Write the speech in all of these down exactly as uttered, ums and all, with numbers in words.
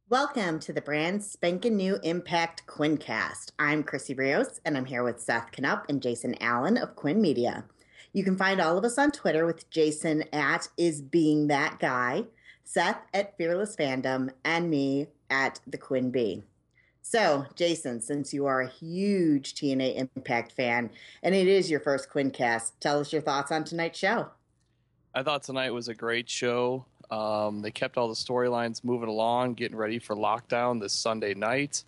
Welcome to the brand spanking new Impact Quincast. I'm Chrissy Rios, and I'm here with Seth Knupp and Jason Allen of Quinn Media. You can find all of us on Twitter with Jason at is being that guy, Seth at Fearless Fandom, and me at the Quinn Bee. So, Jason, since you are a huge T N A Impact fan and it is your first Quincast, tell us your thoughts on tonight's show. I thought tonight was a great show. Um, they kept all the storylines moving along, getting ready for lockdown this Sunday night.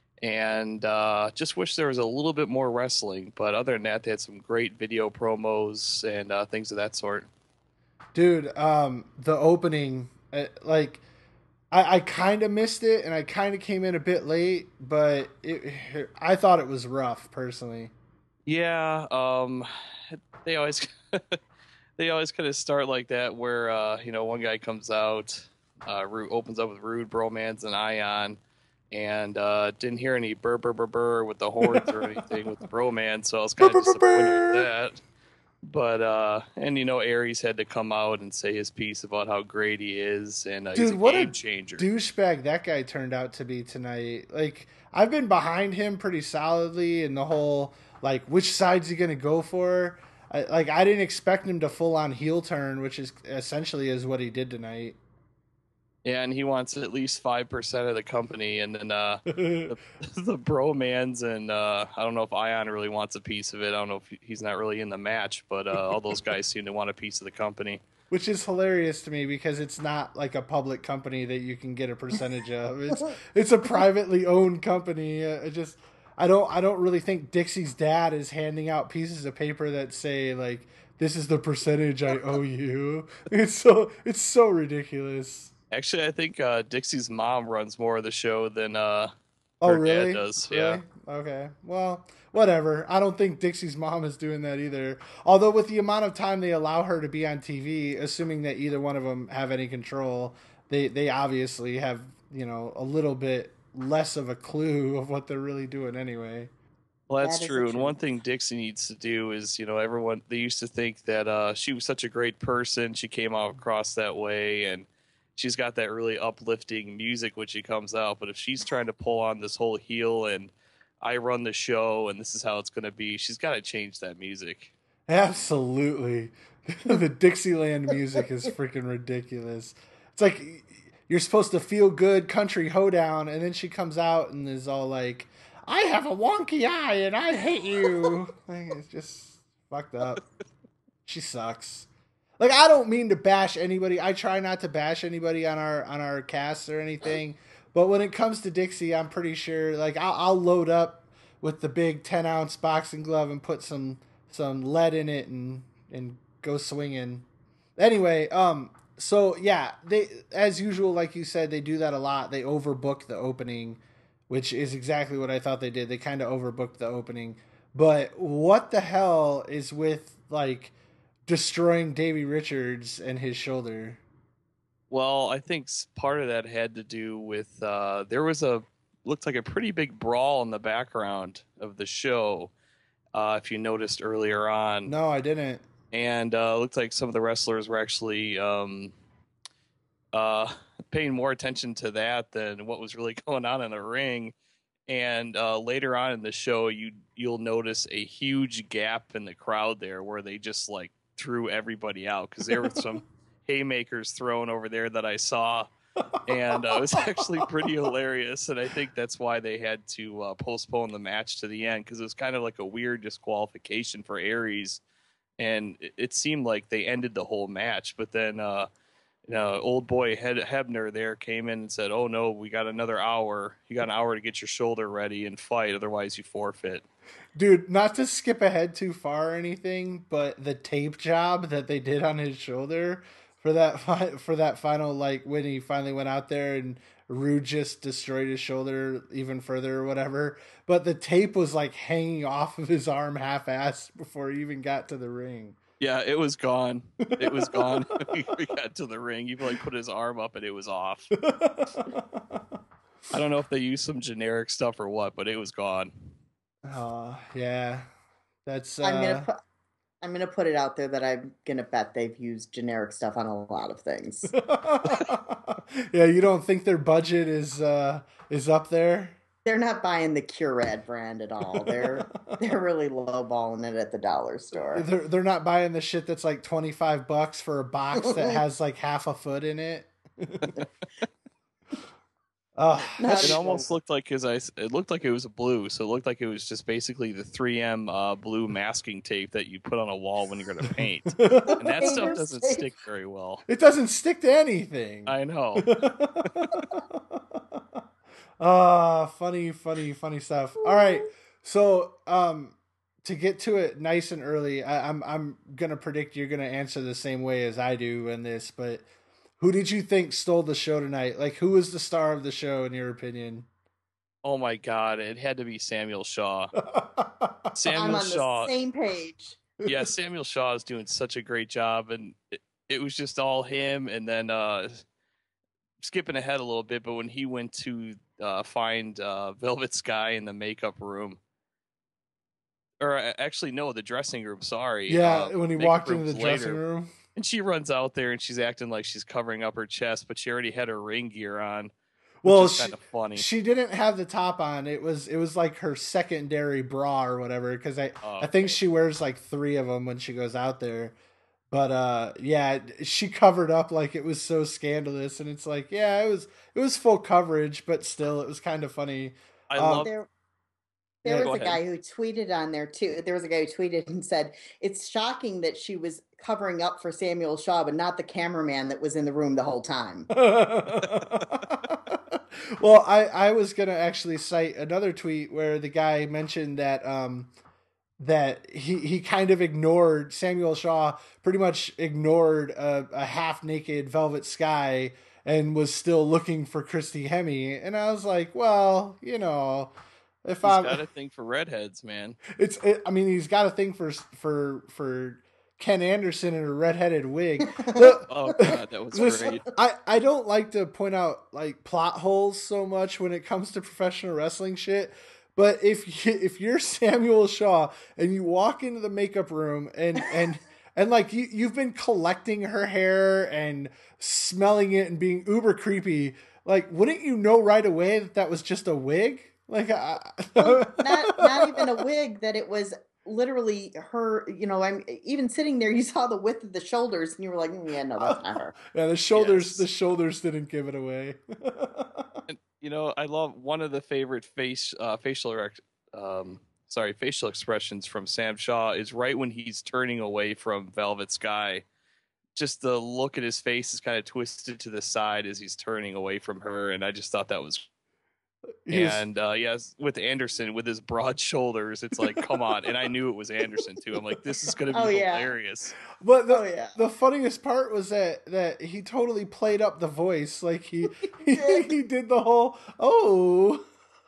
And uh, just wish there was a little bit more wrestling. But other than that, they had some great video promos and uh, things of that sort. Dude, um, the opening, uh, like, I, I kind of missed it, and I kind of came in a bit late, but it, I thought it was rough, personally. Yeah, um, they always they always kind of start like that, where uh, you know one guy comes out, uh, opens up with Rude Bromance and Ion, and uh, didn't hear any burr burr burr burr with the horns or anything with the bromance, so I was kind of disappointed with that. But uh, and you know Aries had to come out and say his piece about how great he is, and uh, he's a Dude, what a game changer. douchebag that guy turned out to be tonight. Like, I've been behind him pretty solidly in the whole, like, which side's he going to go for? I, like, I didn't expect him to full on heel turn, which is essentially is what he did tonight. Yeah, and he wants at least five percent of the company, and then uh, the the bromans and uh, I don't know if Ion really wants a piece of it. I don't know if he's not really in the match, but uh, all those guys seem to want a piece of the company. Which is hilarious to me because it's not like a public company that you can get a percentage of. It's it's a privately owned company. Uh, it just I don't I don't really think Dixie's dad is handing out pieces of paper that say like this is the percentage I owe you. It's so it's so ridiculous. Actually, I think uh, Dixie's mom runs more of the show than uh, Oh, her dad really? does. Yeah. Really? Okay. Well, whatever. I don't think Dixie's mom is doing that either. Although, with the amount of time they allow her to be on T V, assuming that either one of them have any control, they they obviously have you know a little bit less of a clue of what they're really doing anyway. Well, that's That is the true. And one truth. thing Dixie needs to do is, you know, everyone, they used to think that uh, she was such a great person. She came out across that way, and she's got that really uplifting music when she comes out. But if she's trying to pull on this whole heel and I run the show and this is how it's going to be, she's got to change that music. Absolutely. The Dixieland music is freaking ridiculous. It's like you're supposed to feel good country hoedown, and then she comes out and is all like, I have a wonky eye and I hate you. Like, it's just fucked up. She sucks. Like, I don't mean to bash anybody. I try not to bash anybody on our on our casts or anything. But when it comes to Dixie, I'm pretty sure like I'll, I'll load up with the big ten ounce boxing glove and put some some lead in it and and go swinging. Anyway, um, so yeah, they as usual, like you said, they do that a lot. They overbook the opening, which is exactly what I thought they did. They kind of overbooked the opening. But what the hell is with like destroying Davey Richards and his shoulder? Well, I think part of that had to do with uh, there was a looked like a pretty big brawl in the background of the show. Uh, if you noticed earlier on, No, I didn't. and uh, looked like some of the wrestlers were actually um, uh, paying more attention to that than what was really going on in the ring. And uh, later on in the show, you you'll notice a huge gap in the crowd there where they just like threw everybody out because there were some haymakers thrown over there that I saw, and uh, it was actually pretty hilarious. And I think that's why they had to uh, postpone the match to the end because it was kind of like a weird disqualification for Aries, and it, it seemed like they ended the whole match, but then. Uh, you know, old boy Hebner there came in and said, "Oh no, we got another hour. You got an hour to get your shoulder ready and fight, otherwise you forfeit." Dude, not to skip ahead too far or anything, but the tape job that they did on his shoulder for that fi- for that final like when he finally went out there and Rude just destroyed his shoulder even further or whatever. But the tape was like hanging off of his arm half-assed before he even got to the ring. Yeah, it was gone. It was gone. We got to the ring. He like put his arm up and it was off. I don't know if they used some generic stuff or what, but it was gone. Oh, yeah. That's I'm gonna uh put I'm going to put it out there that I'm going to bet they've used generic stuff on a lot of things. Yeah, you don't think their budget is uh, is up there? They're not buying the Curad brand at all. They're they're really lowballing it at the dollar store. They're they're not buying the shit that's like twenty-five bucks for a box that has like half a foot in it. Oh, Not It even- almost looked like his ice. It looked like it was blue, so it looked like it was just basically the three M uh, blue masking tape that you put on a wall when you're going to paint, and that Painter's stuff doesn't tape. stick very well. it doesn't stick to anything. I know. Ah, funny, funny, funny stuff. All right, so um, to get to it nice and early, I, I'm I'm gonna predict you're gonna answer the same way as I do in this. But who did you think stole the show tonight? Like, who was the star of the show in your opinion? Oh my God! It had to be Samuel Shaw. I'm Samuel on Shaw. the same page. Yeah, Samuel Shaw is doing such a great job, and it, it was just all him. And then uh, skipping ahead a little bit, but when he went to uh, find uh, Velvet Sky in the makeup room, or uh, actually no, the dressing room. Sorry. Yeah, uh, when he makeup walked into the room's dressing later. room. And she runs out there and she's acting like she's covering up her chest, but she already had her ring gear on. Which Well, is she, kind of funny. she didn't have the top on. It was it was like her secondary bra or whatever. Because I Oh, I think okay. she wears like three of them when she goes out there. But uh, yeah, she covered up like it was so scandalous, and it's like, yeah, it was it was full coverage, but still, it was kind of funny. I um, love. There, Yeah, there go was a ahead. guy who tweeted on there too. There was a guy who tweeted and said, "It's shocking that she was covering up for Samuel Shaw, but not the cameraman that was in the room the whole time." Well, I I was gonna actually cite another tweet where the guy mentioned that um that he he kind of ignored Samuel Shaw, pretty much ignored a, a half naked Velvet Sky and was still looking for Christy Hemme, and I was like, well, you know, if He's I'm got a thing for redheads, man. it's it, I mean, he's got a thing for for for Ken Anderson in a redheaded wig. The- Oh God, that was Listen, great. I, I don't like to point out like plot holes so much when it comes to professional wrestling shit. But if you, if you're Samuel Shaw and you walk into the makeup room and and and like you you've been collecting her hair and smelling it and being uber creepy, like wouldn't you know right away that that was just a wig? Like I, Well, not not even a wig, that it was literally her. You know, I'm even sitting there, you saw the width of the shoulders and you were like, "Mm, yeah, no, that's not her." yeah, the shoulders Yes. the shoulders didn't give it away. And, you know, I love one of the favorite face uh, facial erect, um, sorry, facial expressions from Sam Shaw is right when he's turning away from Velvet Sky. Just the look at his face is kind of twisted to the side as he's turning away from her, and I just thought that was. He was- And uh, yes, with Anderson with his broad shoulders, it's like, come on! And I knew it was Anderson too. I'm like, this is gonna be Oh, yeah. hilarious. But the, Oh, yeah. the funniest part was that that he totally played up the voice, like he he, did. he did the whole oh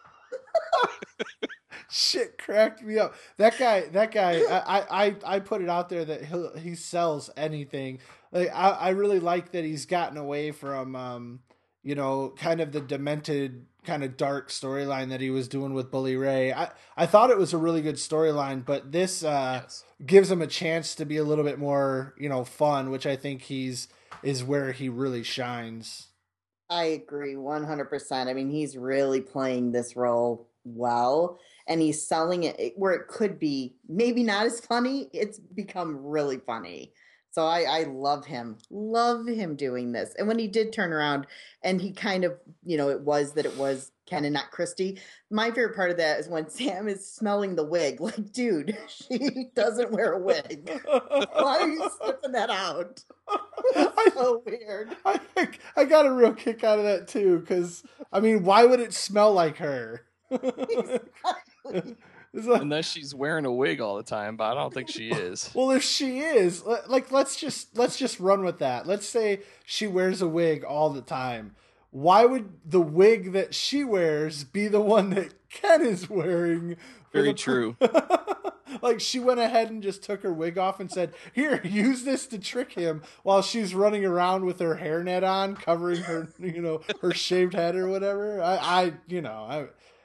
shit cracked me up. That guy, that guy, I I I put it out there that he he sells anything. Like I I really like that he's gotten away from um you know kind of the demented kind of dark storyline that he was doing with Bully Ray. I I thought it was a really good storyline, but this uh Yes. gives him a chance to be a little bit more, you know, fun, which I think he's is where he really shines. I agree one hundred percent. I mean, he's really playing this role well, and he's selling it where it could be maybe not as funny. It's become really funny. So I, I love him, love him doing this. And when he did turn around and he kind of, you know, it was that it was Ken and not Christy. My favorite part of that is when Sam is smelling the wig. Like, dude, she doesn't wear a wig. Why are you sniffing that out? It's so weird. I, I got a real kick out of that too, because I mean, why would it smell like her? Exactly. It's like- Unless she's wearing a wig all the time, but I don't think she is. well, if she is, li- like, let's just let's just run with that. Let's say she wears a wig all the time. Why would the wig that she wears be the one that Ken is wearing? for Very the- true. Like she went ahead and just took her wig off and said, "Here, use this to trick him," while she's running around with her hairnet on, covering her, you know, her shaved head or whatever. I, I you know, I,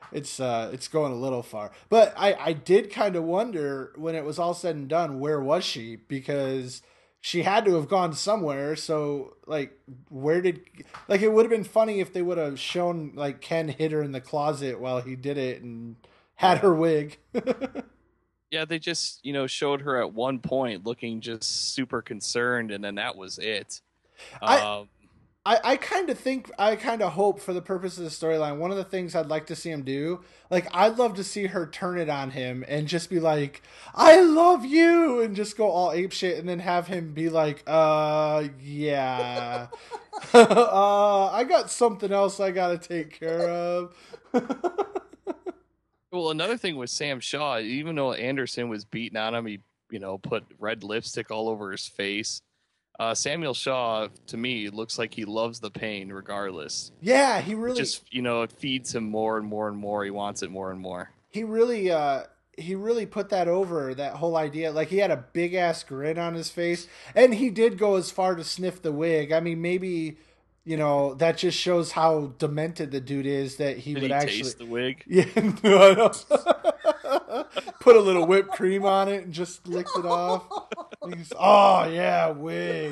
it's uh, it's going a little far. But I, I did kind of wonder when it was all said and done, where was she? Because she had to have gone somewhere. So like, where did like it would have been funny if they would have shown like Ken hid her in the closet while he did it and had her wig. Yeah, they just, you know, showed her at one point looking just super concerned, and then that was it. I, Um, I, I kind of think, I kind of hope for the purpose of the storyline, one of the things I'd like to see him do, like, I'd love to see her turn it on him and just be like, I love you, and just go all ape shit, and then have him be like, uh, yeah. uh, I got something else I gotta take care of. well, another thing with Sam Shaw, even though Anderson was beating on him, he, you know, put red lipstick all over his face. Uh, Samuel Shaw, to me, looks like he loves the pain regardless. Yeah, he really It just, you know, it feeds him more and more and more. He wants it more and more. He really, uh, he really put that over, that whole idea. Like, he had a big ass grin on his face, and he did go as far to sniff the wig. I mean, maybe, you know, that just shows how demented the dude is that he Did would he actually taste the wig? Yeah, no, I know. Put a little whipped cream on it and just licked it off. He's, oh yeah, wig.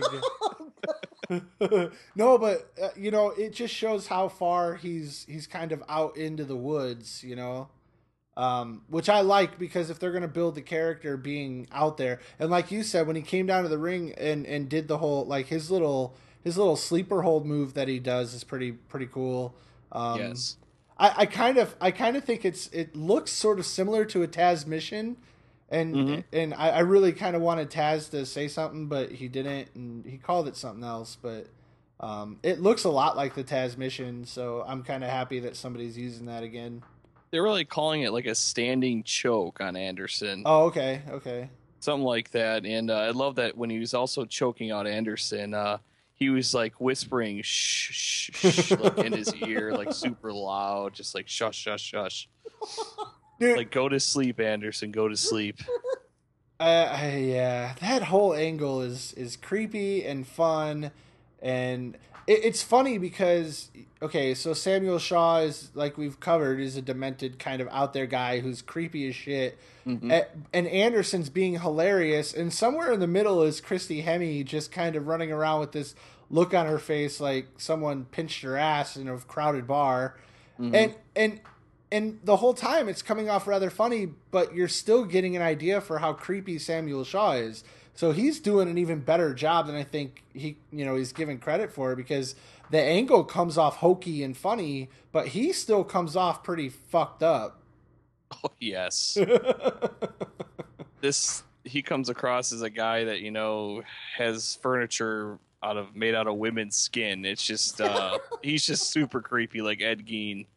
No, but uh, you know, it just shows how far he's he's kind of out into the woods, you know. Um, which I like, because if they're going to build the character being out there, and like you said, when he came down to the ring and, and did the whole, like his little his little sleeper hold move that he does is pretty pretty cool. Um, Yes. I, I kind of I kind of think it's it looks sort of similar to a Taz mission, and Mm-hmm. and I, I really kind of wanted Taz to say something, but he didn't, and he called it something else. But um, it looks a lot like the Taz mission, so I'm kind of happy that somebody's using that again. They're really calling it like a standing choke on Anderson. Oh, okay, okay. Something like that. And uh, I love that when he was also choking out Anderson, uh, he was like whispering shh, shh, shh, like in his ear, like super loud, just like shush, shush, shush. Dude, Like, go to sleep, Anderson, go to sleep. Uh, I, yeah, that whole angle is is creepy and fun, and it, it's funny because okay, so Samuel Shaw is, like we've covered, is a demented kind of out there guy who's creepy as shit, Mhm. A- and Anderson's being hilarious, and somewhere in the middle is Christy Hemme just kind of running around with this look on her face like someone pinched her ass in a crowded bar, Mhm. and and. And the whole time it's coming off rather funny, but you're still getting an idea for how creepy Samuel Shaw is. So he's doing an even better job than I think he, you know, he's given credit for, because the angle comes off hokey and funny, but he still comes off pretty fucked up. Oh, yes. This, he comes across as a guy that, you know, has furniture out of made out of women's skin. It's just, uh, he's just super creepy, like Ed Gein.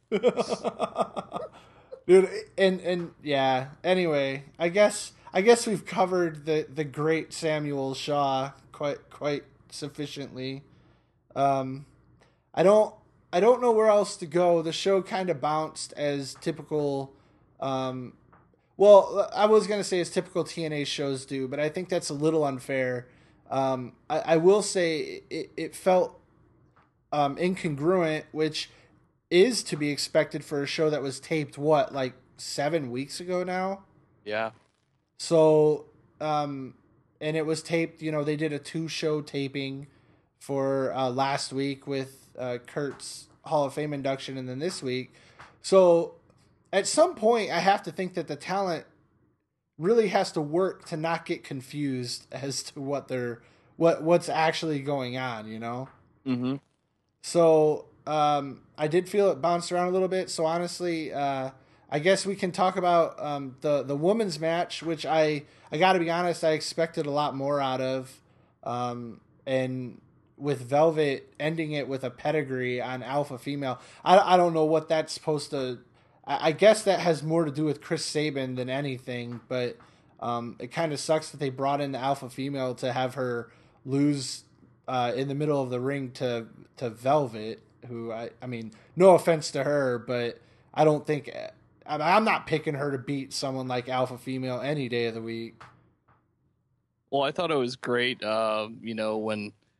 Dude, and and yeah. Anyway, I guess I guess we've covered the the great Samuel Shaw quite quite sufficiently. Um, I don't I don't know where else to go. The show kind of bounced as typical. Um, well, I was gonna say as typical T N A shows do, but I think that's a little unfair. Um, I, I will say it, it felt um, incongruent, which is to be expected for a show that was taped what, like seven weeks ago now. Yeah. So, um, and it was taped. You know, they did a two-show taping for uh, last week with uh, Kurt's Hall of Fame induction, and then this week. So, at some point, I have to think that the talent really has to work to not get confused as to what they're what what's actually going on. You know. Mm-hmm. So um, I did feel it bounced around a little bit. So honestly, uh, I guess we can talk about um, the the women's match, which I I got to be honest, I expected a lot more out of, um, and with Velvet ending it with a pedigree on Alpha Female, I I don't know what that's supposed to. I, I guess that has more to do with Chris Sabin than anything, but um, it kind of sucks that they brought in the Alpha Female to have her lose uh, in the middle of the ring to to Velvet, who I I mean, no offense to her, but I don't think I mean, I'm not picking her to beat someone like Alpha Female any day of the week. Well, I thought it was great, uh, you know, when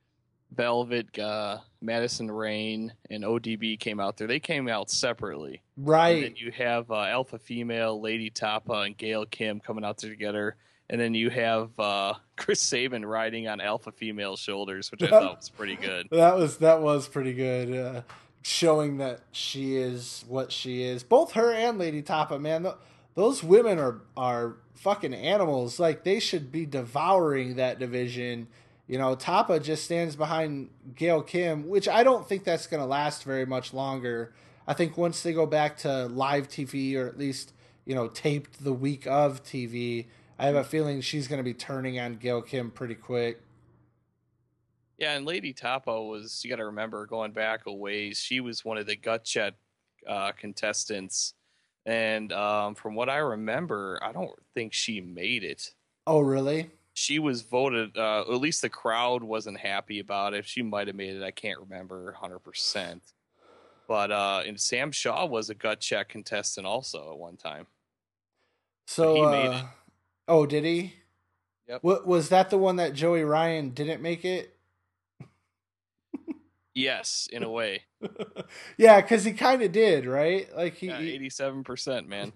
Velvet, uh, Madison Rain, and O D B came out there. They came out separately. Right. And then you have uh, Alpha Female, Lady Tapa, and Gail Kim coming out there together. And then you have uh, Chris Sabin riding on Alpha Female's shoulders, which I thought was pretty good. That was that was pretty good, uh, showing that she is what she is. Both her and Lady Tapa, man, th- those women are are fucking animals. Like, they should be devouring that division. You know, Tapa just stands behind Gail Kim, which I don't think that's going to last very much longer. I think once they go back to live T V, or at least, you know, taped the week of T V, I have a feeling she's going to be turning on Gail Kim pretty quick. Yeah, and Lady Tapa was, you got to remember, going back a ways, she was one of the gut check uh, contestants. And um, from what I remember, I don't think she made it. Oh, really? She was voted, uh, at least the crowd wasn't happy about it. She might have made it. I can't remember one hundred percent. But uh, and Sam Shaw was a gut check contestant also at one time. So he uh, made it. Oh, did he? Yep. What was that, the one that Joey Ryan didn't make it? Yes, in a way. Yeah, because he kind of did, right? Like he, yeah, eighty-seven percent, man.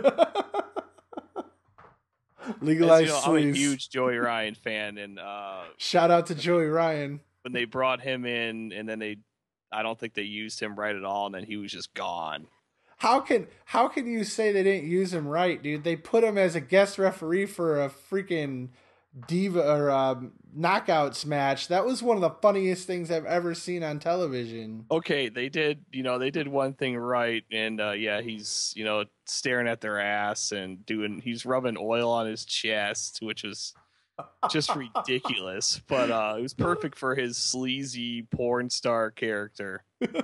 Legalized you know, sleaze. I'm a huge Joey Ryan fan, and uh, shout out to Joey Ryan. When they brought him in, and then they, I don't think they used him right at all, and then he was just gone. How can how can you say they didn't use him right, dude? They put him as a guest referee for a freaking diva or um, knockouts match. That was one of the funniest things I've ever seen on television. Okay, they did, you know, they did one thing right, and uh, yeah, he's, you know, staring at their ass and doing, he's rubbing oil on his chest, which was just ridiculous. But uh, it was perfect for his sleazy porn star character. Yeah,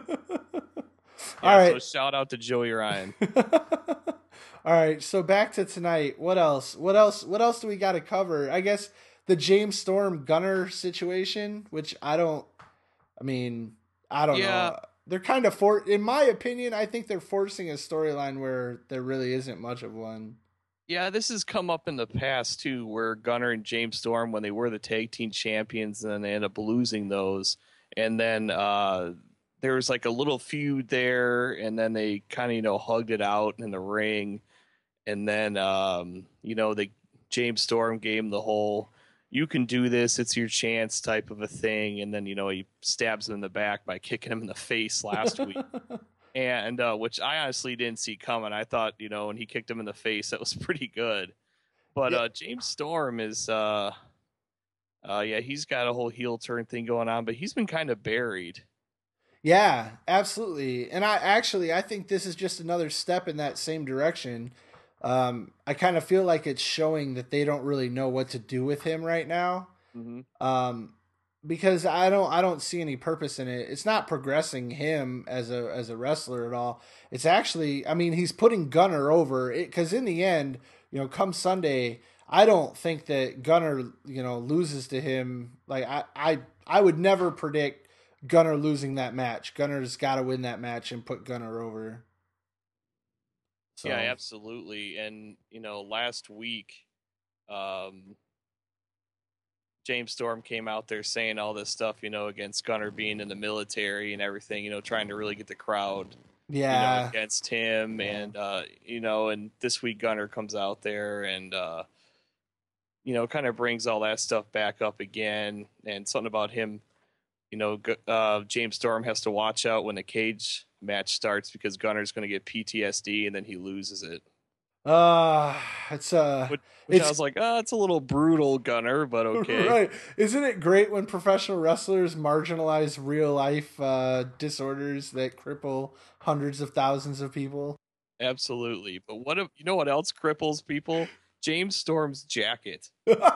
all right. So shout out to Joey Ryan. All right, so back to tonight. What else? What else? What else do we got to cover? I guess the James Storm Gunner situation, which I don't. I mean, I don't yeah. know. They're kind of for, in my opinion, I think they're forcing a storyline where there really isn't much of one. Yeah, this has come up in the past too, where Gunner and James Storm, when they were the tag team champions, and then they end up losing those, and then uh, there was like a little feud there, and then they kind of, you know, hugged it out in the ring. And then, um, you know, the James Storm gave him the whole, you can do this, it's your chance type of a thing. And then, you know, he stabs him in the back by kicking him in the face last week. And uh, which I honestly didn't see coming. I thought, you know, when he kicked him in the face, that was pretty good. But yeah. uh, James Storm is, uh, uh, yeah, he's got a whole heel turn thing going on, but he's been kind of buried. Yeah, absolutely. And I actually, I think this is just another step in that same direction. Um, I kind of feel like it's showing that they don't really know what to do with him right now. Mm-hmm. Um, because I don't, I don't see any purpose in it. It's not progressing him as a, as a wrestler at all. It's actually, I mean, he's putting Gunner over it. Cause in the end, you know, come Sunday, I don't think that Gunner, you know, loses to him. Like I, I, I would never predict Gunner losing that match. Gunner's got to win that match and put Gunner over. So. Yeah, absolutely. And, you know, last week, um, James Storm came out there saying all this stuff, you know, against Gunner being in the military and everything, you know, trying to really get the crowd yeah. you know, against him. Yeah. And, uh, you know, and this week Gunner comes out there and, uh, you know, kind of brings all that stuff back up again. And something about him, you know, uh, James Storm has to watch out when the cage match starts because Gunner's going to get P T S D and then he loses it. Uh, it's uh, which, which it's, I was like, oh, it's a little brutal, Gunner, but okay. Right. Isn't it great when professional wrestlers marginalize real life uh, disorders that cripple hundreds of thousands of people? Absolutely. But what if, you know what else cripples people? James Storm's jacket.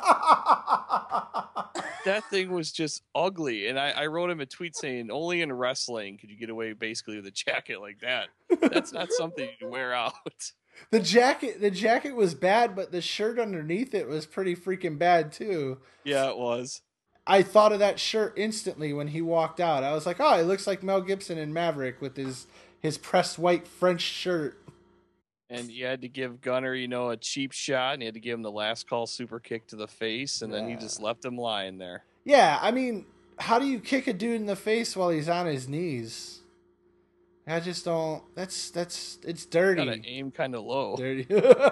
That thing was just ugly. And I, I wrote him a tweet saying, only in wrestling could you get away basically with a jacket like that. That's not something you can wear out. The jacket the jacket was bad, but the shirt underneath it was pretty freaking bad too. Yeah, it was. I thought of that shirt instantly when he walked out. I was like, oh, he looks like Mel Gibson in Maverick with his, his pressed white French shirt. And you had to give Gunner, you know, a cheap shot, and you had to give him the last call super kick to the face, and yeah. then he just left him lying there. Yeah, I mean, how do you kick a dude in the face while he's on his knees? I just don't. That's that's it's dirty. Gotta aim kind of low. Dirty.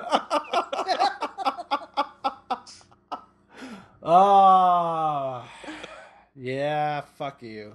Oh, yeah. Fuck you.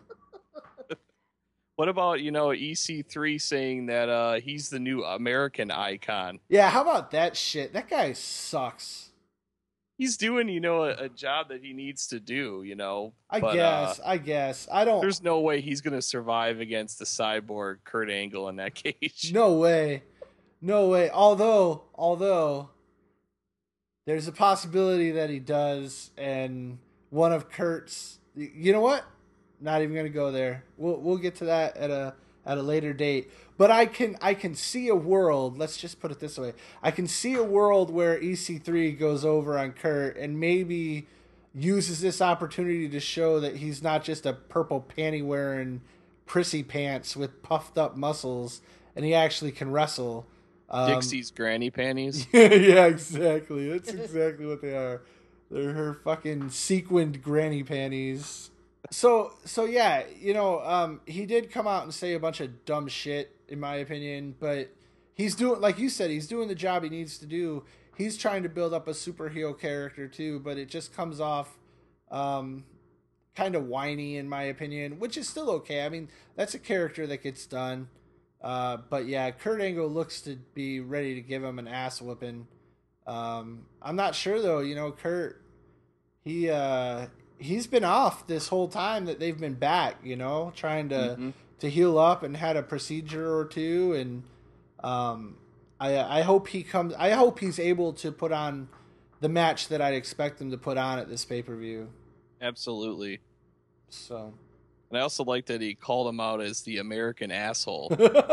What about, you know, E C three saying that uh, he's the new American icon? Yeah, how about that shit? That guy sucks. He's doing, you know, a, a job that he needs to do, you know. I but, guess. Uh, I guess. I don't. There's no way he's going to survive against the cyborg Kurt Angle in that cage. No way. No way. Although, although, there's a possibility that he does, and one of Kurt's. You know what? Not even gonna go there. We'll we'll get to that at a at a later date. But I can I can see a world. Let's just put it this way. I can see a world where E C three goes over on Kurt and maybe uses this opportunity to show that he's not just a purple panty wearing prissy pants with puffed up muscles, and he actually can wrestle. Um, Dixie's granny panties. Yeah, exactly. That's exactly what they are. They're her fucking sequined granny panties. So, so yeah, you know, um, he did come out and say a bunch of dumb shit, in my opinion, but he's doing, like you said, he's doing the job he needs to do. He's trying to build up a superhero character too, but it just comes off um, kind of whiny, in my opinion, which is still okay. I mean, that's a character that gets done. Uh, but yeah, Kurt Angle looks to be ready to give him an ass whooping. Um, I'm not sure though, you know, Kurt, he, uh, he's been off this whole time that they've been back, you know, trying to, mm-hmm. to heal up, and had a procedure or two. And, um, I, I hope he comes, I hope he's able to put on the match that I'd expect him to put on at this pay-per-view. Absolutely. So. And I also like that he called him out as the American asshole.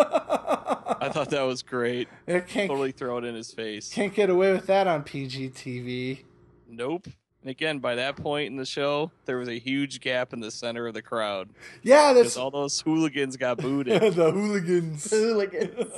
I thought that was great. Totally throw it in his face. Can't get away with that on P G T V. Nope. And again, by that point in the show, there was a huge gap in the center of the crowd. Yeah, that's because all those hooligans got booted. The hooligans. Hooligans.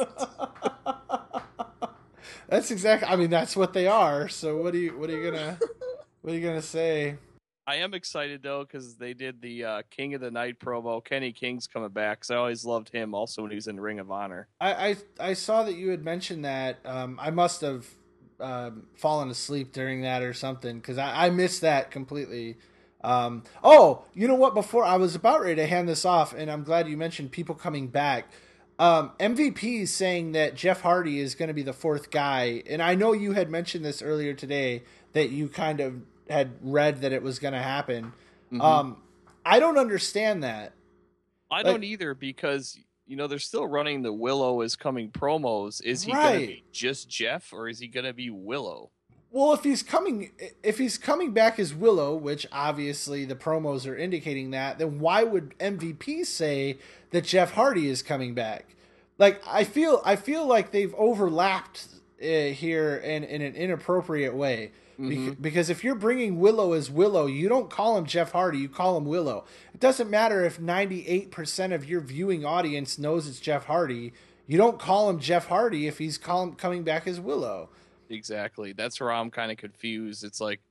That's exactly. I mean, that's what they are. So what are you? What are you gonna? What are you gonna say? I am excited though because they did the uh, King of the Night promo. Kenny King's coming back because I always loved him. Also when he was in Ring of Honor. I I, I saw that you had mentioned that. Um, I must have. Um, fallen asleep during that or something, because I, I missed that completely. Um, oh, you know what? Before I was about ready to hand this off, and I'm glad you mentioned people coming back. Um, M V P is saying that Jeff Hardy is going to be the fourth guy, and I know you had mentioned this earlier today that you kind of had read that it was going to happen. Mm-hmm. Um, I don't understand that. I like, don't either, because you know, they're still running the Willow is coming promos. Is he right. going to be just Jeff, or is he going to be Willow? Well, if he's coming, if he's coming back as Willow, which obviously the promos are indicating that, then why would M V P say that Jeff Hardy is coming back? Like, I feel, I feel like they've overlapped uh, here in, in an inappropriate way. Mm-hmm. Because if you're bringing Willow as Willow, you don't call him Jeff Hardy, you call him Willow. It doesn't matter if ninety-eight percent of your viewing audience knows it's Jeff Hardy. You don't call him Jeff Hardy if he's call him, coming back as Willow. Exactly. That's where I'm kind of confused. It's like,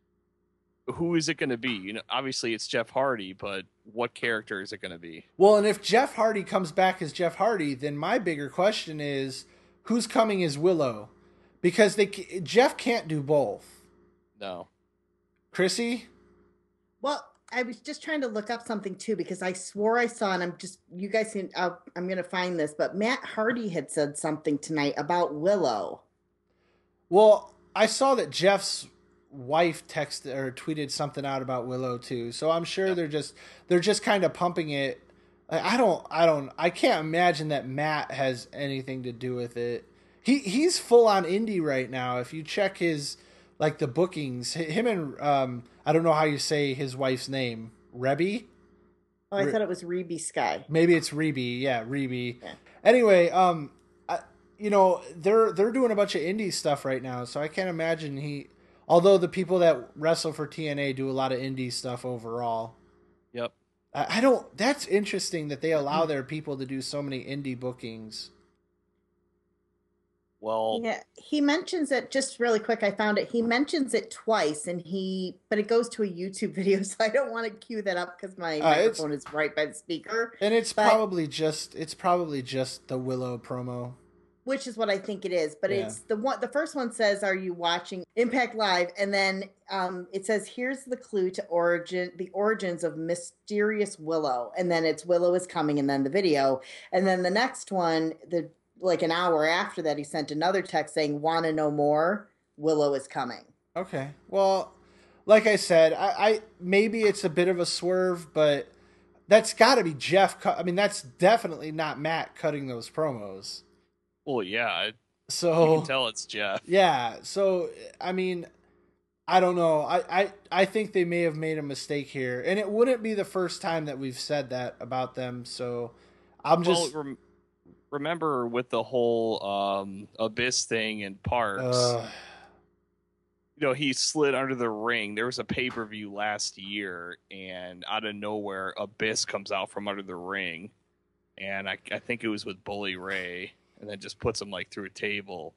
who is it going to be? You know, obviously it's Jeff Hardy, but what character is it going to be? Well, and if Jeff Hardy comes back as Jeff Hardy, then my bigger question is, who's coming as Willow? Because they Jeff can't do both. No. Chrissy? Well, I was just trying to look up something too, because I swore I saw, and I'm just, you guys can, I'll, I'm going to find this, but Matt Hardy had said something tonight about Willow. Well, I saw that Jeff's wife texted or tweeted something out about Willow too. So I'm sure they're just, they're just kind of pumping it. I don't, I don't, I can't imagine that Matt has anything to do with it. He, he's full on indie right now. If you check his, like the bookings, him and um, I don't know how you say his wife's name, Rebby. Oh, I Re- thought it was Reby Sky. Maybe it's Reby. Yeah, Reby. Yeah. Anyway, um, I, you know they're they're doing a bunch of indie stuff right now, so I can't imagine he. Although the people that wrestle for T N A do a lot of indie stuff overall. Yep. I, I don't. That's interesting that they allow their people to do so many indie bookings. Well, Yeah, he mentions it just really quick. I found it. He mentions it twice, and he, but it goes to a YouTube video, so I don't want to cue that up because my Uh, it's microphone is right by the speaker. and it's But probably just it's probably just the Willow promo. which is what I think it is. But Yeah. it's the one. The first one says, "Are you watching Impact Live?" And then um, it says, "Here's the clue to origin, the origins of mysterious Willow." And then it's Willow is coming, and then the video, and then the next one, the like an hour after that, he sent another text saying, "Want to know more? Willow is coming." Okay. Well, like I said, I, I maybe it's a bit of a swerve, but that's got to be Jeff. Cut, I mean, that's definitely not Matt cutting those promos. well, yeah, it- So you can tell it's Jeff. yeah. So I mean, I don't know. I, I I think they may have made a mistake here, and it wouldn't be the first time that we've said that about them. So I'm just. Well, rem- remember with the whole um, Abyss thing in Parks, uh, you know, he slid under the ring. There was a pay per view last year, and out of nowhere, Abyss comes out from under the ring, and I, I think it was with Bully Ray, and then just puts him like through a table.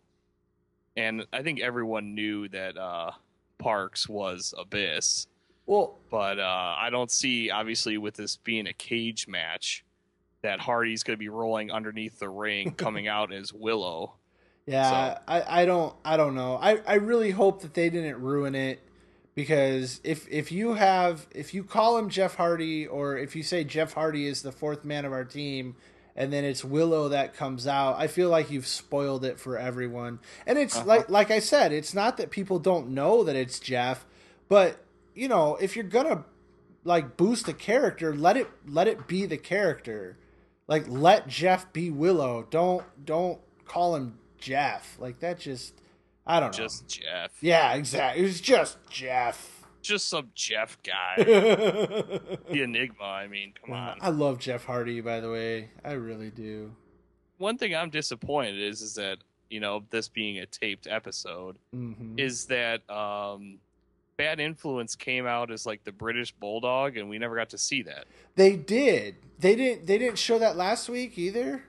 And I think everyone knew that uh, Parks was Abyss, well, but uh, I don't see, obviously, with this being a cage match, that Hardy's going to be rolling underneath the ring, coming out as Willow. yeah, So- I, I don't I don't know. I, I really hope that they didn't ruin it, because if if you have if you call him Jeff Hardy, or if you say Jeff Hardy is the fourth man of our team, and then it's Willow that comes out, I feel like you've spoiled it for everyone. And it's Uh-huh. like like I said, it's not that people don't know that it's Jeff, but you know, if you're gonna like boost a character, let it let it be the character. Like, let Jeff be Willow. Don't don't call him Jeff. Like, that just I don't know. Just Jeff. Yeah, exactly. It's just Jeff. Just some Jeff guy. I The Enigma, I mean, come on. love Jeff Hardy, by the way. I really do. One thing I'm disappointed is is that, you know, this being a taped episode, hmm is that um, Bad Influence came out as like the British Bulldog, and we never got to see that. They did. They didn't. They didn't show that last week either.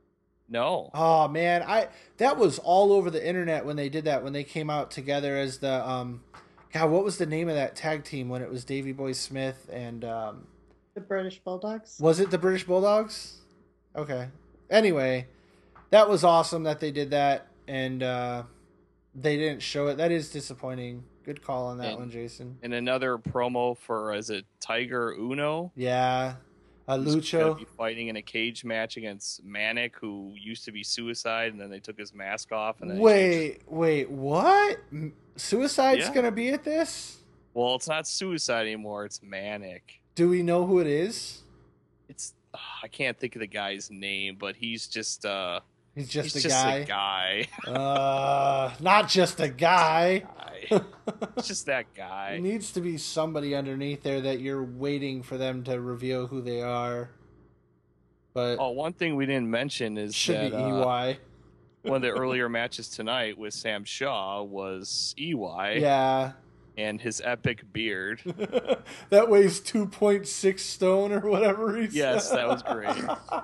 No. Oh man, I that was all over the internet when they did that. When they came out together as the um, God, what was the name of that tag team when it was Davey Boy Smith and um, The British Bulldogs. was it the British Bulldogs? Okay. Anyway, that was awesome that they did that, and uh, they didn't show it. That is disappointing. Good call on that And- one, Jason. And another promo for, is it Tiger Uno? Yeah, uh, Who's gonna Lucho. be fighting in a cage match against Manic, who used to be Suicide, and then they took his mask off. And then he changed- Wait, wait, what? M- Suicide's Yeah. gonna be at this? Well, it's not Suicide anymore. It's Manic. Do we know who it is? It's uh, I can't think of the guy's name, but he's just uh He's just he's a just guy. a guy. Uh, not just a guy. guy. It's just that There guy. needs to be somebody underneath there that you're waiting for them to reveal who they are. But Oh, one thing we didn't mention is should that be uh, E Y. one of the earlier matches tonight with Sam Shaw was E Y Yeah. and his epic beard. That weighs two point six stone or whatever he said. Yes, that was great.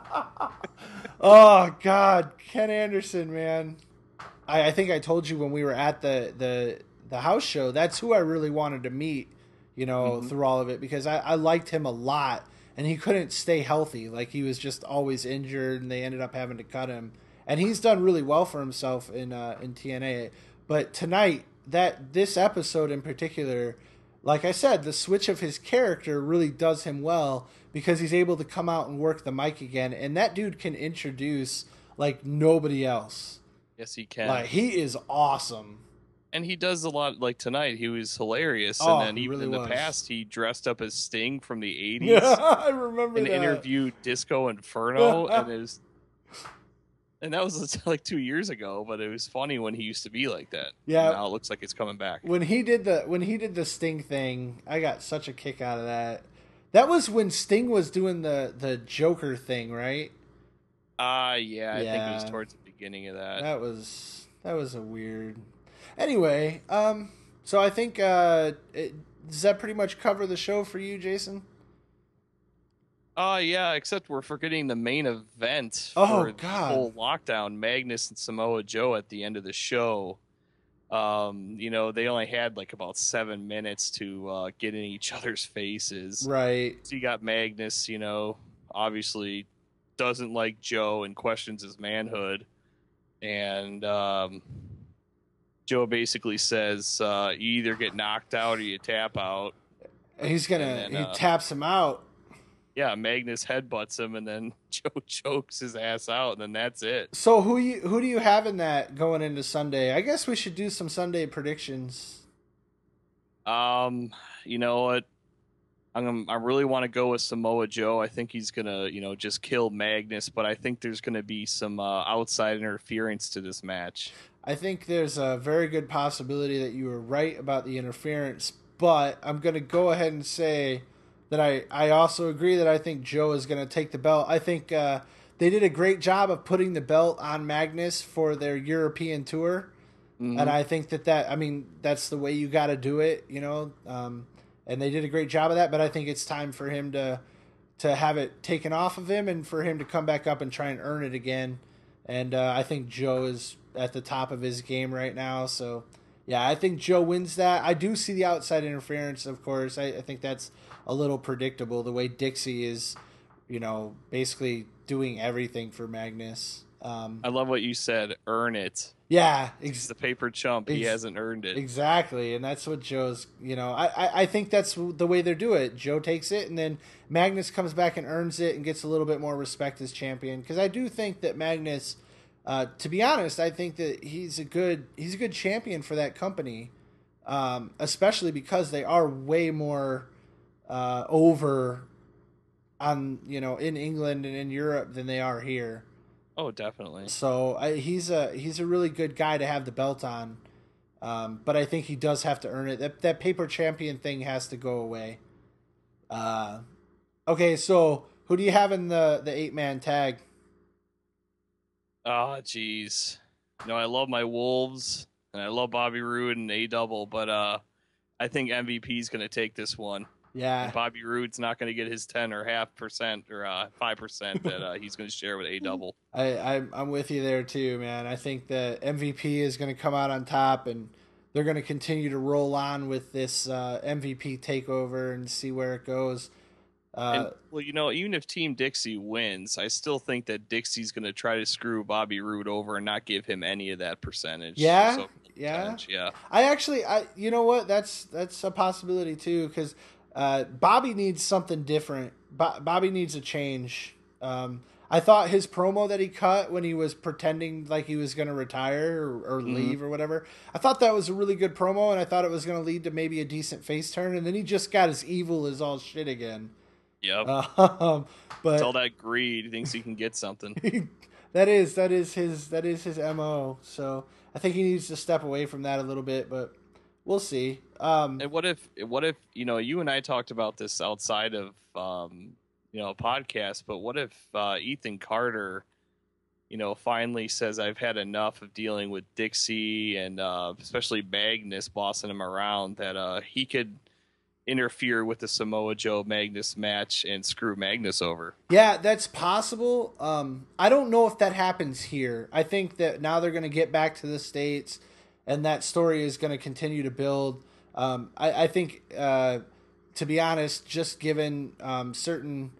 Oh, God. Ken Anderson, man. I, I think I told you when we were at the, the, the house show, that's who I really wanted to meet, you know, Mhm. through all of it, because I, I liked him a lot, and he couldn't stay healthy. Like, he was just always injured, and they ended up having to cut him. And he's done really well for himself in uh, in T N A. But tonight, that this episode in particular, like I said, the switch of his character really does him well, because he's able to come out and work the mic again. And that dude can introduce like nobody else. Yes, he can. Like, he is awesome. And he does a lot. Like tonight, he was hilarious. Oh, and then he even really in the was. past, he dressed up as Sting from the eighties Yeah, I remember and that. interviewed Disco Inferno. and it was, and that was like two years ago. But it was funny when he used to be like that. Yeah. And now it looks like it's coming back. When he did the when he did the Sting thing, I got such a kick out of that. That was when Sting was doing the the Joker thing, right? Ah, uh, yeah, I think it was Yeah. towards the beginning of that. That was that was a weird. Anyway, um, so I think uh, it, does that pretty much cover the show for you, Jason? Oh, yeah, except we're forgetting the main event Oh, for the God. whole lockdown. Magnus and Samoa Joe at the end of the show. Um, you know, they only had like about seven minutes to uh, get in each other's faces. Right. So you got Magnus, you know, obviously doesn't like Joe and questions his manhood. And um, Joe basically says, uh, you either get knocked out or you tap out. He's gonna. And then, he uh, taps him out. Yeah, Magnus headbutts him, and then Joe chokes his ass out, and then that's it. So who you who do you have in that going into Sunday? I guess we should do some Sunday predictions. Um, you know what? I'm gonna, I really want to go with Samoa Joe. I think he's gonna, you know, just kill Magnus, but I think there's gonna be some uh, outside interference to this match. I think there's a very good possibility that you were right about the interference, but I'm going to go ahead and say that I, I also agree that I think Joe is going to take the belt. I think uh, they did a great job of putting the belt on Magnus for their European tour. Mm-hmm. And I think that that, I mean, that's the way you got to do it, you know, um, and they did a great job of that, but I think it's time for him to, to have it taken off of him and for him to come back up and try and earn it again. And uh, I think Joe is at the top of his game right now. So, yeah, I think Joe wins that. I do see the outside interference, of course. I, I think that's a little predictable, the way Dixie is, you know, basically doing everything for Magnus. Um, I love what you said, earn it. Yeah. Ex- He's the paper chump. Ex- he hasn't earned it. Exactly. And that's what Joe's, you know, I, I, I think that's the way they do it. Joe takes it, and then Magnus comes back and earns it and gets a little bit more respect as champion. Because I do think that Magnus, uh, to be honest, I think that he's a good he's a good champion for that company, um, especially because they are way more uh, over on, you know, in England and in Europe than they are here. Oh, definitely. So I, he's a he's a really good guy to have the belt on, um, but I think he does have to earn it. That that paper champion thing has to go away. Uh, okay, so who do you have in the, the eight man tag? Oh, jeez. You know, I love my Wolves and I love Bobby Roode and A Double, but uh, I think M V P is going to take this one. Yeah, and Bobby Roode's not going to get his ten or half percent or uh, five percent that uh, he's going to share with A Double. I I'm, I'm with you there too, man. I think that M V P is going to come out on top, and they're going to continue to roll on with this uh, M V P takeover and see where it goes. Uh, and, well, you know, even if Team Dixie wins, I still think that Dixie's going to try to screw Bobby Roode over and not give him any of that percentage. Yeah, so, yeah, yeah. I actually, I you know what? That's that's a possibility too, because uh, Bobby needs something different. Bo- Bobby needs a change. Um, I thought his promo that he cut when he was pretending like he was going to retire or, or leave mm-hmm. or whatever, I thought that was a really good promo, and I thought it was going to lead to maybe a decent face turn, and then he just got as evil as all shit again. Yep. Um, but it's all that greed. He thinks he can get something. that is that is his that is his M O. So I think he needs to step away from that a little bit, but we'll see. Um, and what if what if you know you and I talked about this outside of um, you know a podcast, but what if uh, Ethan Carter, you know, finally says I've had enough of dealing with Dixie and uh, especially Magnus bossing him around, that uh, he could interfere with the Samoa Joe Magnus match and screw Magnus over. Yeah, that's possible. Um, I don't know if that happens here. I think that now they're going to get back to the States, and that story is going to continue to build. Um, I, I think, uh, to be honest, just given um, certain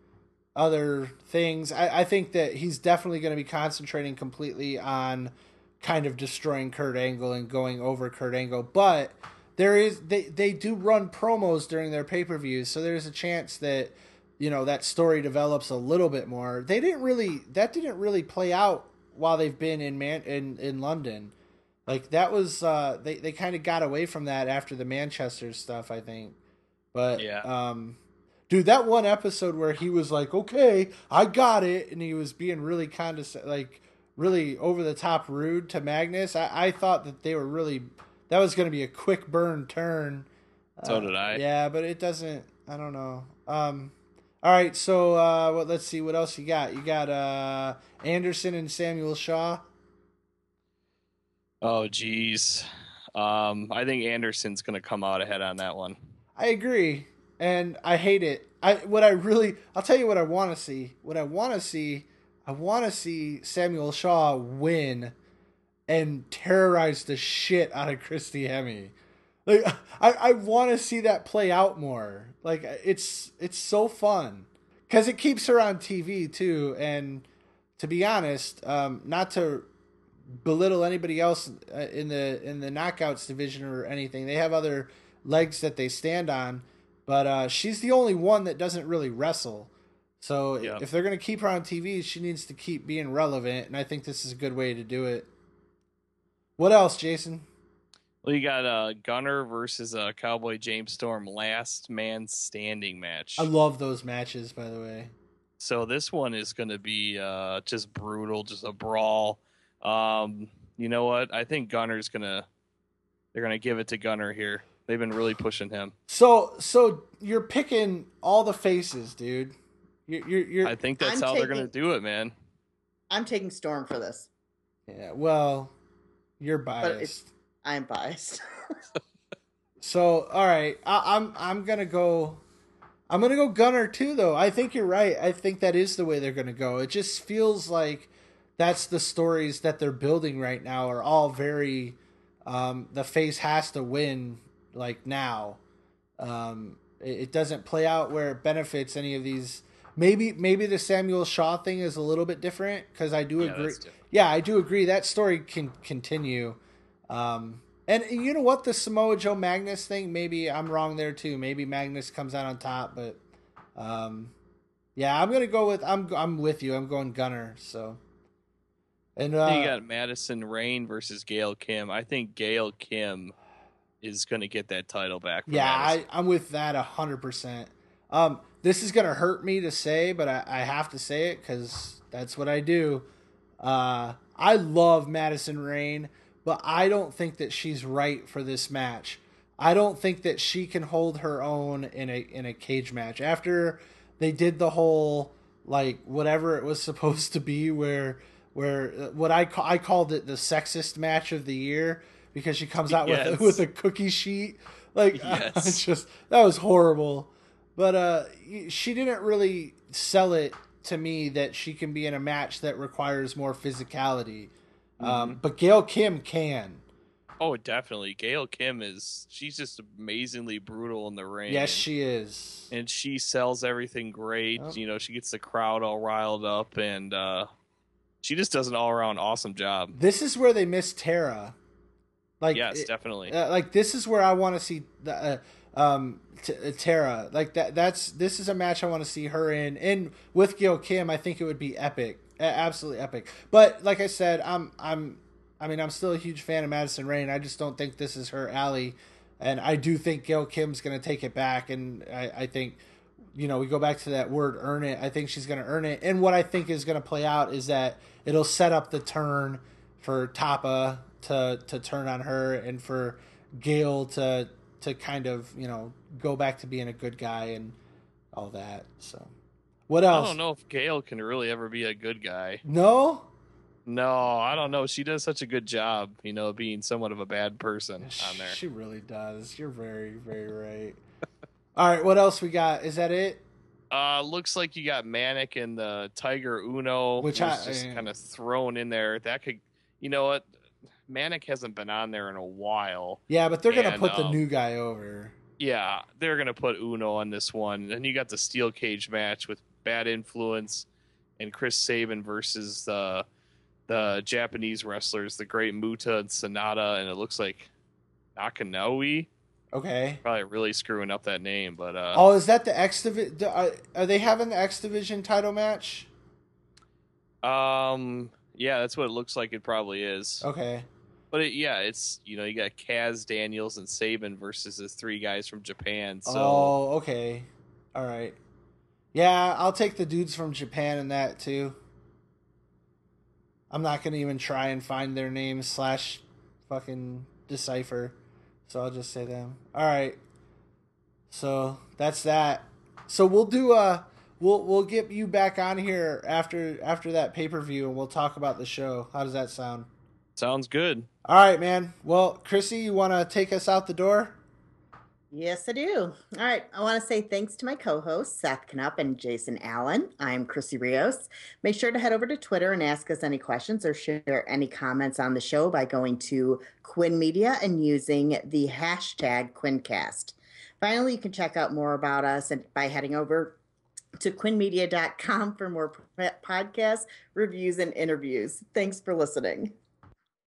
other things, I, I think that he's definitely going to be concentrating completely on kind of destroying Kurt Angle and going over Kurt Angle, but There is they, they do run promos during their pay-per-views, so there's a chance that, you know, that story develops a little bit more. They didn't really that didn't really play out while they've been in Man in, in London. Like that was uh, they they kind of got away from that after the Manchester stuff, I think. But yeah. um dude, that one episode where he was like, "Okay, I got it," and he was being really condescending, like really over the top rude to Magnus. I, I thought that they were really That was going to be a quick burn turn. So uh, did I. Yeah, but it doesn't. I don't know. Um, all right, so uh, well, let's see what else you got. You got uh, Anderson and Samuel Shaw. Oh, geez. Um, I think Anderson's going to come out ahead on that one. I agree. and I hate it. I what I really I'll tell you what I want to see. What I want to see, I want to see Samuel Shaw win and terrorize the shit out of Christy Hemme. Like I, I want to see that play out more. Like it's it's so fun because it keeps her on T V too. And to be honest, um, not to belittle anybody else in the in the knockouts division or anything, they have other legs that they stand on, but uh, she's the only one that doesn't really wrestle. So yeah. If they're gonna keep her on T V, she needs to keep being relevant, and I think this is a good way to do it. What else, Jason? Well, you got uh, Gunner versus uh, Cowboy James Storm, last man standing match. I love those matches, by the way. So this one is going to be uh, just brutal, just a brawl. Um, you know what? I think Gunner's gonna they're gonna give it to Gunner here. They've been really pushing him. So, so you're picking all the faces, dude. You're, you're, you're I think that's I'm how taking, they're gonna do it, man. I'm taking Storm for this. Yeah, well, you're biased. I'm biased. So, all right, I, I'm I'm gonna go. I'm gonna go Gunner too, though. I think you're right. I think that is the way they're gonna go. It just feels like that's the stories that they're building right now are all very. Um, the face has to win, like now. Um, it, it doesn't play out where it benefits any of these. Maybe maybe the Samuel Shaw thing is a little bit different because I do yeah, agree. Yeah, I do agree that story can continue. Um, and you know what, the Samoa Joe Magnus thing, maybe I'm wrong there too. Maybe Magnus comes out on top, but um, yeah, I'm gonna go with I'm I'm with you. I'm going Gunner. So, and uh, you got Madison Rayne versus Gail Kim. I think Gail Kim is gonna get that title back. Yeah, I, I'm with that a hundred percent. Um, this is gonna hurt me to say, but I, I have to say it because that's what I do. Uh, I love Madison Rayne. But I don't think that she's right for this match. I don't think that she can hold her own in a in a cage match. After they did the whole like whatever it was supposed to be, where where what I ca- I called it the sexist match of the year because she comes out yes. with with a cookie sheet. Like yes. just that was horrible. But uh, she didn't really sell it to me that she can be in a match that requires more physicality. Um, mm-hmm. But Gail Kim can. Oh, definitely. Gail Kim is, she's just amazingly brutal in the ring. Yes, she is. And she sells everything great. Oh. You know, she gets the crowd all riled up, and uh, she just does an all-around awesome job. This is where they miss Tara. Like, yes, it, definitely. Uh, like, this is where I want to see the, uh, um, t- uh, Tara. Like, that. That's this is a match I want to see her in. And with Gail Kim, I think it would be epic. Absolutely epic. But like I said, I'm I'm I mean I'm still a huge fan of Madison Rayne. I just don't think this is her alley. And I do think Gail Kim's gonna take it back, and I, I think, you know, we go back to that word earn it. I think she's gonna earn it. And what I think is gonna play out is that it'll set up the turn for Tapa to to turn on her and for Gail to to kind of, you know, go back to being a good guy and all that. So what else? I don't know if Gail can really ever be a good guy. No? No, I don't know. She does such a good job, you know, being somewhat of a bad person on there. She really does. You're very, very right. All right, what else we got? Is that it? Uh, looks like you got Manic and the Tiger Uno, which I just uh, kind of thrown in there. That could, you know what? Manic hasn't been on there in a while. Yeah, but they're going to put um, the new guy over. Yeah, they're going to put Uno on this one. And you got the steel cage match with Bad Influence and Chris Sabin versus the the Japanese wrestlers, the Great Muta and Sonata, and it looks like Nakanoe. Okay. Probably really screwing up that name, but uh oh, is that the X Division? Are, are they having the X Division title match? Um, yeah, that's what it looks like. It probably is. Okay. But it, yeah, it's, you know, you got Kaz, Daniels, and Sabin versus the three guys from Japan. So. Oh, okay. All right. Yeah, I'll take the dudes from Japan in that too. I'm not gonna even try and find their names slash fucking decipher, so I'll just say them. All right. So that's that. So we'll do a we'll we'll get you back on here after after that pay per view, and we'll talk about the show. How does that sound? Sounds good. All right, man. Well, Chrissy, you want to take us out the door? Yes, I do. All right. I want to say thanks to my co hosts, Seth Knupp and Jason Allen. I'm Chrissy Rios. Make sure to head over to Twitter and ask us any questions or share any comments on the show by going to Quinn Media and using the hashtag QuinnCast. Finally, you can check out more about us and by heading over to quinn media dot com for more podcasts, reviews, and interviews. Thanks for listening.